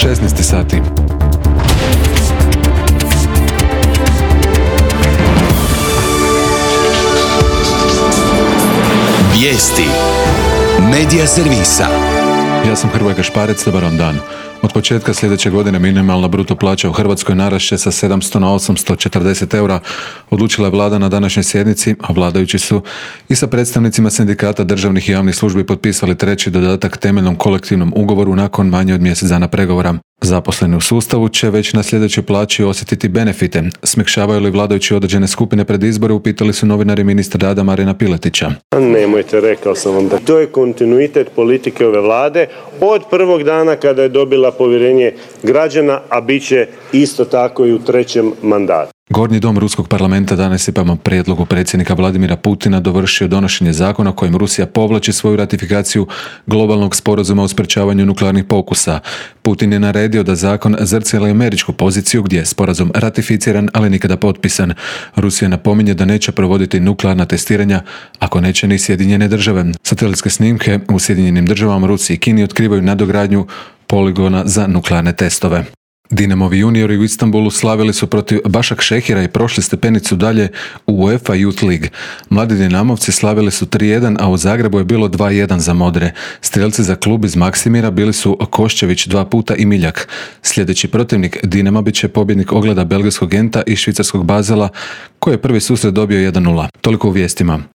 16 sati. Vijesti Medija servisa. Ja sam Hrvoje Gašparec, dobar vam dan. Od početka sljedeće godine minimalna bruto plaća u Hrvatskoj narast će sa 700 na 840 eura, odlučila je vlada na današnjoj sjednici, a vladajući su i sa predstavnicima sindikata državnih i javnih službi potpisali treći dodatak temeljnom kolektivnom ugovoru nakon manje od mjesec dana pregovora. Zaposleni u sustavu će već na sljedećoj plaći osjetiti benefite. Smekšavaju li vladajući određene skupine pred izbore, upitali su novinari ministra rada Marina Piletića. Nemojte, rekao sam vam da to je kontinuitet politike ove vlade od prvog dana kada je dobila povjerenje građana, a bit će isto tako i u trećem mandatu. Gornji dom Ruskog parlamenta danas je prema prijedlogu predsjednika Vladimira Putina dovršio donošenje zakona kojim Rusija povlači svoju ratifikaciju globalnog sporazuma o sprečavanju nuklearnih pokusa. Putin je naredio da zakon zrcali američku poziciju gdje je sporazum ratificiran, ali nikada potpisan. Rusija napominje da neće provoditi nuklearna testiranja ako neće ni Sjedinjene države. Satelitske snimke u Sjedinjenim državama, Rusiji i Kini otkrivaju nadogradnju poligona za nuklearne testove. Dinamovi juniori u Istanbulu slavili su protiv Başakşehira i prošli stepenicu dalje u UEFA Youth League. Mladi Dinamovci slavili su 3-1, a u Zagrebu je bilo 2-1 za modre. Strijelci za klub iz Maksimira bili su Koščević 2 puta i Miljak. Sljedeći protivnik Dinama bit će pobjednik Ogleda belgijskog Genta i švicarskog Basela, koji je prvi susret dobio 1-0. Toliko u vijestima.